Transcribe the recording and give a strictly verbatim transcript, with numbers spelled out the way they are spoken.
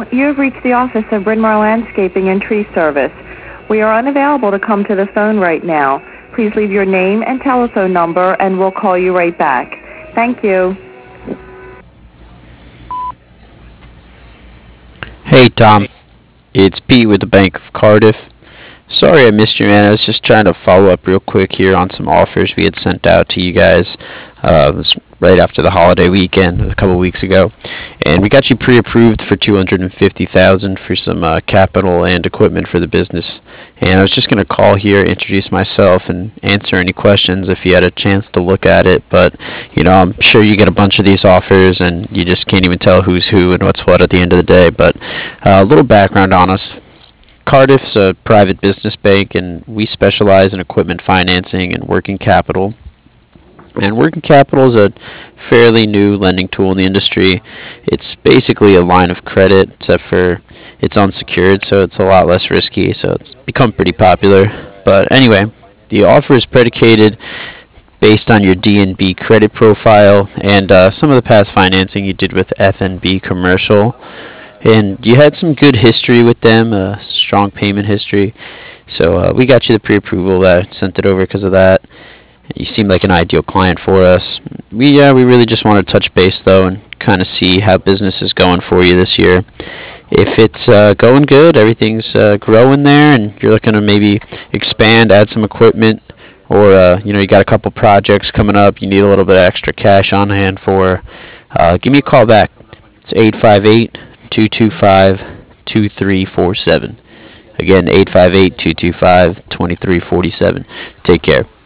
You have reached the office of Bryn Mawr Landscaping and Tree Service. We are unavailable to come to the phone right now. Please leave your name and telephone number, and we'll call you right back. Thank you. Hey Tom, it's Pete with the Bank of Cardiff. Sorry I missed you, man. I was just trying to follow up real quick here on some offers we had sent out to you guys. Uh, it was right after the holiday weekend a couple weeks ago, and we got you pre-approved for two hundred and fifty thousand dollars for some uh, capital and equipment for the business. And I was just gonna call here, introduce myself, and answer any questions if you had a chance to look at it. But you know, I'm sure you get a bunch of these offers, and you just can't even tell who's who and what's what at the end of the day. But uh, a little background on us. Cardiff's a private business bank, and we specialize in equipment financing and working capital. And working capital is a fairly new lending tool in the industry. It's basically a line of credit, except for it's unsecured, so it's a lot less risky, so it's become pretty popular. But anyway, the offer is predicated based on your D N B credit profile and uh, some of the past financing you did with F N B Commercial. And you had some good history with them, a strong payment history. So uh, we got you the pre-approval. I sent it over because of that. You seem like an ideal client for us. We yeah, we really just want to touch base though and kind of see how business is going for you this year. If it's uh, going good, everything's uh, growing there, and you're looking to maybe expand, add some equipment, or uh, you know you got a couple projects coming up, you need a little bit of extra cash on hand for, uh, give me a call back. It's eight five eight, two two five, two three four seven. Again, eight five eight, two two five, two three four seven. Take care.